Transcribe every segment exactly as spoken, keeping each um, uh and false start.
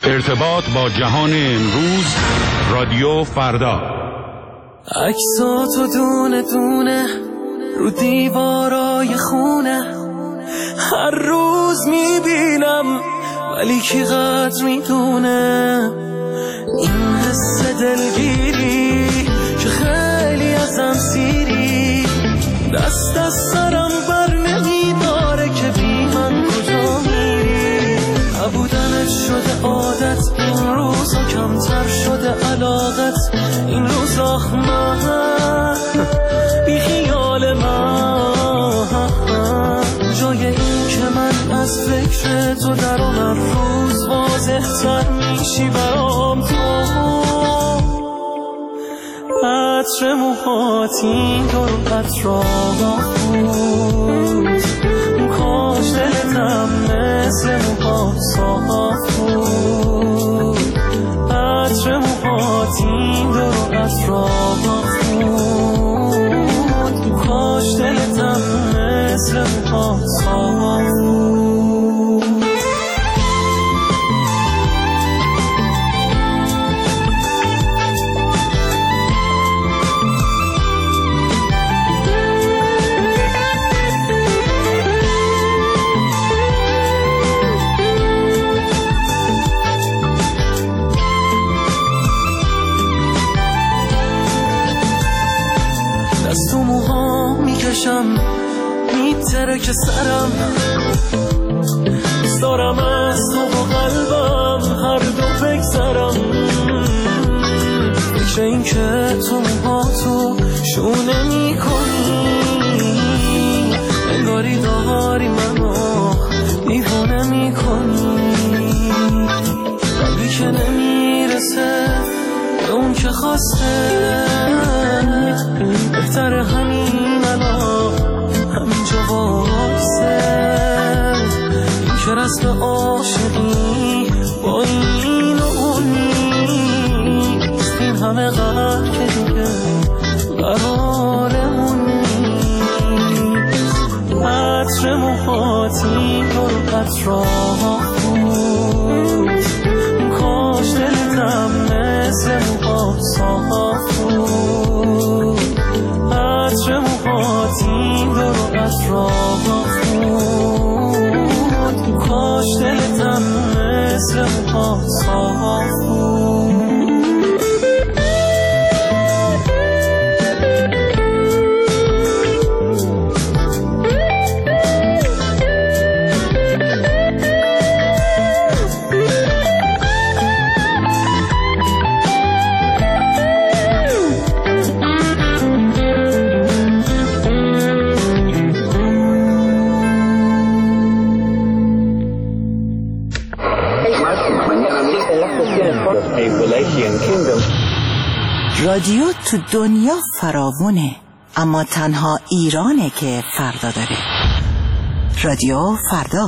ارتباط با جهان امروز، رادیو فردا. عکساتو دونه دونه رو دیوارای خونه هر روز میبینم، ولی کی قدر میدونه این حس دلگیری که خیلی ازم سیری، دست از سرم بر نمیداره که بی من کجا میری. نبودنت شده عادت، این روزا کمتر شده علاقت، این روزا من بی خیال من، جای این که من از فکر تو در هر روز واضح تر میشی برام تو. عطر موهاتی دور اطراف بود، کاش دلتم مثل موهات صاف بود. عطر موهاتی دور اطراف بود، کاش دلتم مثل موهات صاف بود. دست و موها میکشم میتره که سرم، دوست دارم از تو و قلبم هر دو بگذرم. فکر این که تو موها تو شونه میکنی، انگاری داری منو دیوونه میکنی. قلبی که نمیرسه به اون که خواسته، بهتر همین الان همینجا واسه. این که رسم عاشقی با این و اونی، این همه قهر که دیگه قرارمون نیست. عطر موهاتی دور اطراف بود، کاش دلتم مثل موهات صاف بود. عطر موهاتی دور اطراف بود، کاش دلتم مثل موهات صاف بود. رادیو تو دنیا فراوونه، اما تنها ایرانه که فردا داره. رادیو فردا.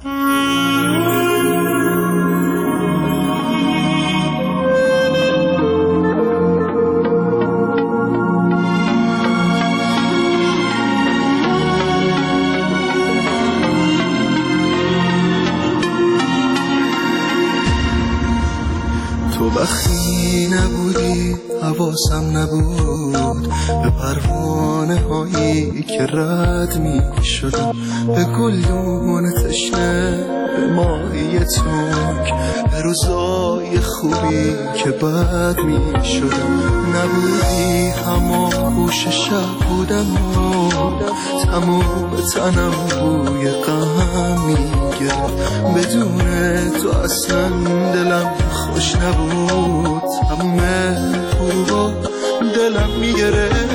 تو وقتی نبودی حواسم نبود به پروانه هایی که رد می شدم، به گلدون تشنه، به ماهی تنگ، به روزای خوبی که بد می شدم. نبودی همان گوش شب بودم و تمام تنم بوی غم می گرفت. بدون تو اصلا دلم خوش نبود، تمام غروبا دلم میگرفت.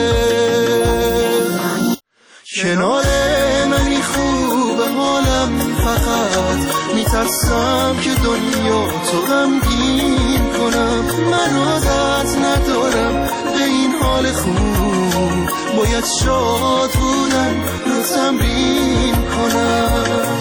کنار منی خوب حالم، فقط میترسم که دنیا تو غمگین کنم. من عادت ندارم به این حال خوب، باید شاد بودن رو تمرین کنم.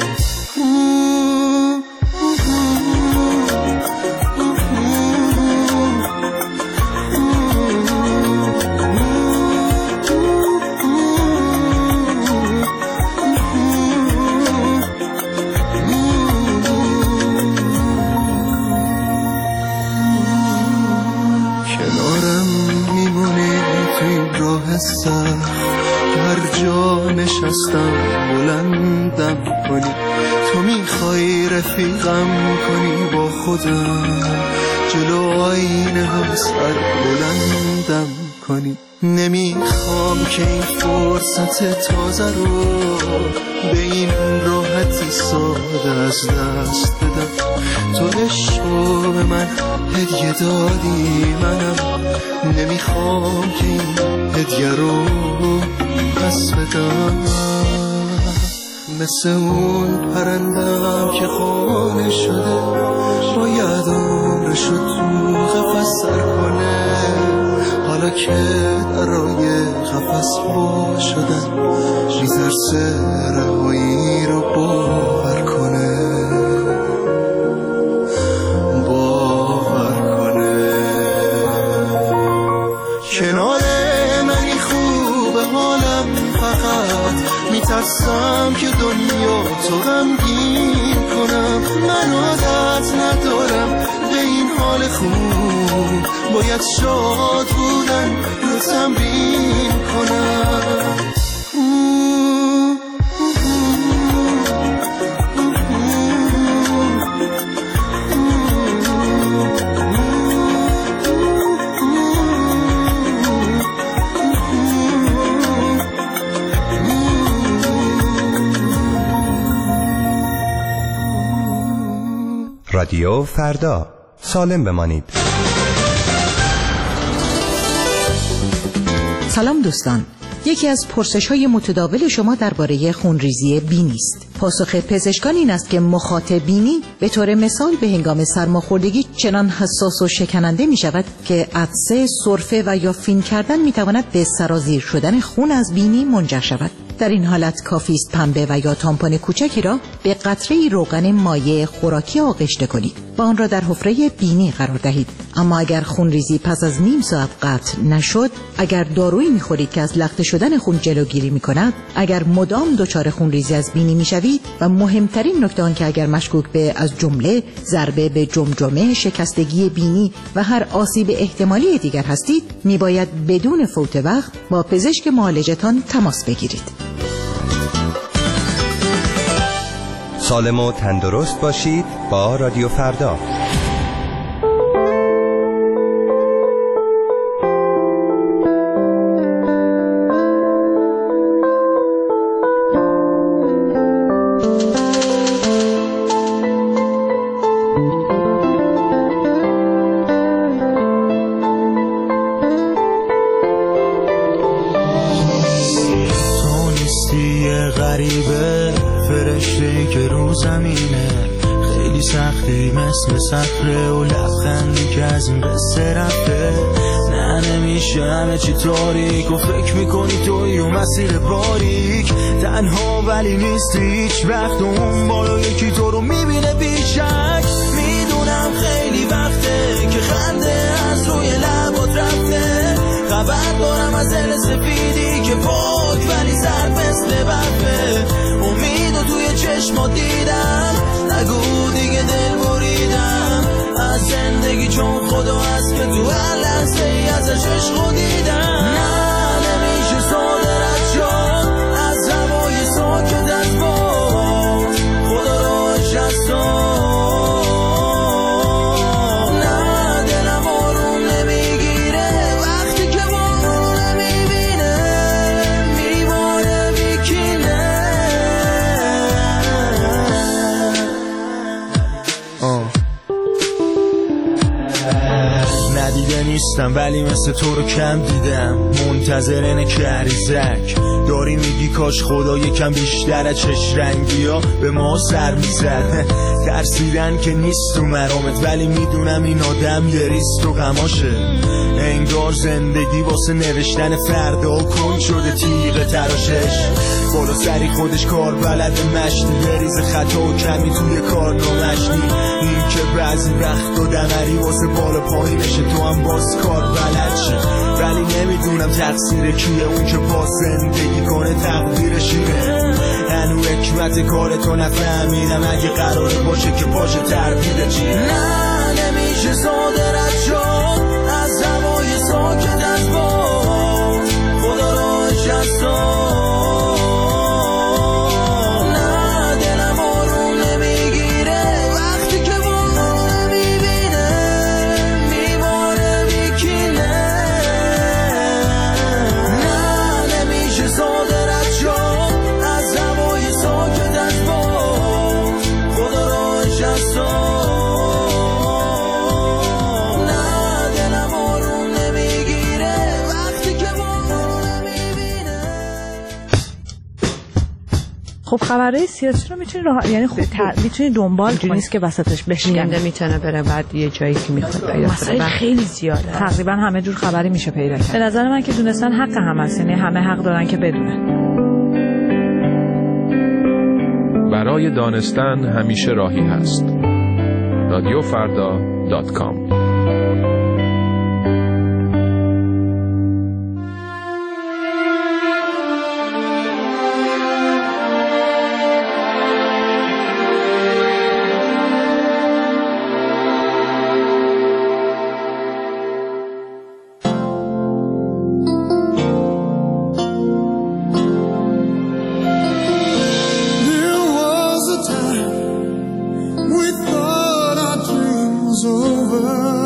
نشستم بلندم کنی، تو میخوای رفیقم کنی با خودم، جلو آینه هم سر بلندم کنی. نمیخوام که این فرصت تازه رو به این راحتی ساده از دست بدم. تو عشقو به من هدیه دادی، منم نمیخوام که این هدیه رو پس بدم. مثل اون پرندم که خانه شده، باید عمرشو تو قفس سر کنه، حالا که درای قفس وا شدن میترسه رهایی رو باور کنه، باور کنه. کنار منی خوبه حالم، فقط میترسم که دنیا تو غمگین کنم. من عادت ندارم به این حال خوب، باید شاد بودن رو تمرین کنم. رادیو فردا، سالم بمانید. سلام دوستان، یکی از پرسش‌های متداول شما درباره خونریزی بینی است. پاسخ پزشکان این است که مخاط بینی به طور مثال به هنگام سرماخوردگی چنان حساس و شکننده می شود که عطسه، سرفه و یا فین کردن می تواند به سرازیر شدن خون از بینی منجر شود. در این حالت کافی است پنبه و یا تامپون کوچکی را به قطره‌ای روغن مایع خوراکی آغشته کنید و آن را در حفره بینی قرار دهید. اما اگر خونریزی پس از نیم ساعت قطع نشد، اگر دارویی می‌خورید که از لخته شدن خون جلوگیری می‌کند، اگر مدام دچار خونریزی از بینی می‌شوید و مهمترین نکته آن که اگر مشکوک به از جمله ضربه به جمجمه، شکستگی بینی و هر آسیب احتمالی دیگر هستید، می‌باید بدون فوت وقت با پزشک معالجتان تماس بگیرید. سالم و تندرست باشید با رادیو فردا. تو نیستی غریبه، فرشته که رو زمینه، خیلی سختی مثل صخره و لبخندی که از این قصه رفته. نه نمیشه همه چی تاریک و فکر میکنی توی و مسیر باریک، تنها ولی نیستی هیچ وقت، اون بالا یکی تو رو میبینه بیشک. میدونم خیلی وقته که خنده از روی لبات رفته، خبر دارم از دل سفیدی که پاک ولی سرد مثل برفه. امید و توی چشمات دیدم، نگو دیگه دل بریدم از زندگی، چون خدا هست که تو هر لحظه ای ازش عشق دیدم. نه نمیشه ساده رد شد از هوای ساکت از باد، خدا راهش از تو. نیستم ولی مثل تو رو کم دیدم، منتظر اینه که عریزک داری میگی کاش خدا یکم بیشتر از چش رنگی ها به ما سر میزد. ترسیدن که نیست تو مرامت، ولی میدونم این آدم یه ریست و غماشه. انگار زندگی واسه نوشتن فردا کن شده تیغ تراشش، بالا سری خودش کار بلد مشتی، بریز خطا و کمی توی کار نامشتی. این که بعضی وقت و دمری واسه بالا پایینشه، تو هم باز کار بلد شه. ولی نمیدونم تقصیر کیه، اون که باز زندگی کنه تقدیرش اینه. هنو حکمت کار تو نفهمیدم، اگه قراره باشه که باشه تربیده چیه. نه نمیشه ساده رد شد از هوای ساکت از باد، خدا راهش از تو. خب خبرهای سیاسی رو میتونی راه... یعنی خب ت... میتونی دنبال کنی، نیست که وسطش بشکنه، میتونه بره بعد یه جایی که میخواد پیدا کنه. خیلی زیاده، تقریبا همه جور خبری میشه پیدا کرد. به نظر من که دونستن حق هم هست، یعنی همه حق دارن که بدونن. برای دانستن همیشه راهی هست. رادیو فردا دات کام. Over